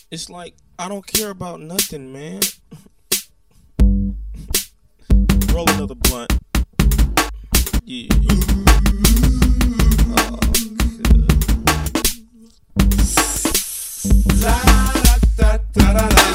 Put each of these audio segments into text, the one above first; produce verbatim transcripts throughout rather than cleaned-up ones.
It's like I don't care about nothing, man. Roll another blunt. Yeah. Oh, La da da da da.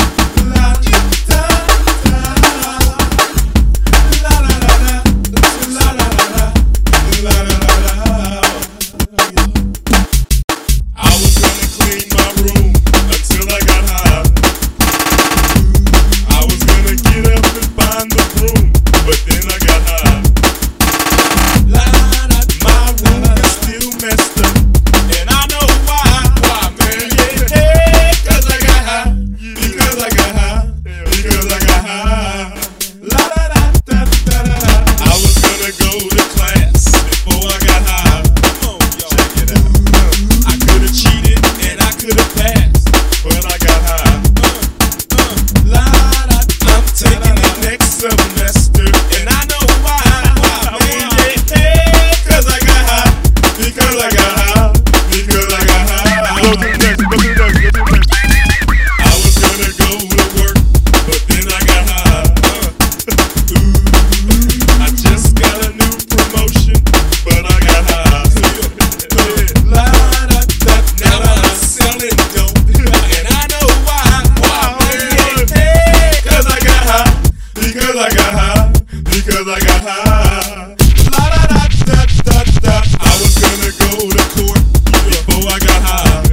Because I got high. La da da da da da. I was gonna go to court before I got high.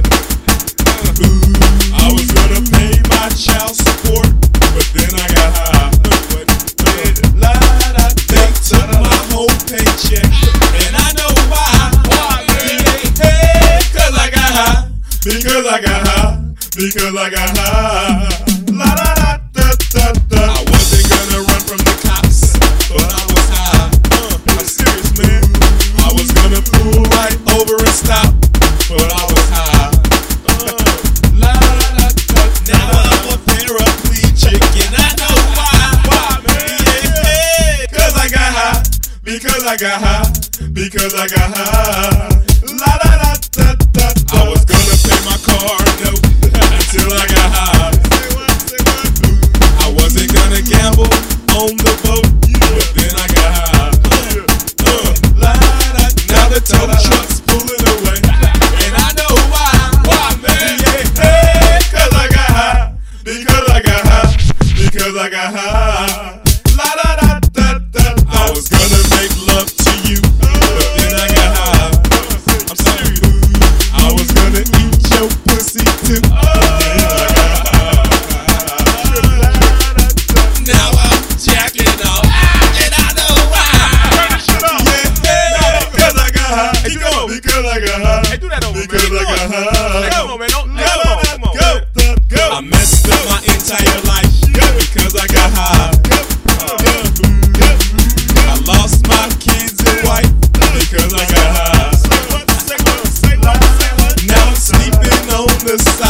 Ooh, I was gonna pay my child support, but then I got high. La da da. They took my whole paycheck, and I know why. Why? Hey, cause I got high. Because I got high. Because I got high. La da da da da da. I wasn't gonna run from the cops, but I was high. Uh, I'm serious, man. I was gonna pull right over and stop, but I was high. Uh, la, la, la, la. Now I'm a paraplegic, and I know why. Why, man? Yeah, yeah. Cause I got high. Because I got high. Because I got high. La, la, la, da, da, da. I was gonna pay my car note until I got high. I wasn't gonna gamble on the boat, but then I got high. Uh, uh, now the tow truck's pulling away, and I know why. Why, man? Yeah, hey, cause I got high. Because I got high. Because I got high. La da da da da. I was gonna make love to you, but then I got high. I'm sorry. I was gonna eat your pussy too. Now I'm jacking off, and I know why. Yeah, because I got high. Hey, keep going. Because I got high. Hey, do that over, because man. I got high. Hey, come on, man. Don't, hey, come on, come on. Go, go. I messed up my entire life because I got high. I lost my kids and wife because I got high. Now I'm sleeping on the side.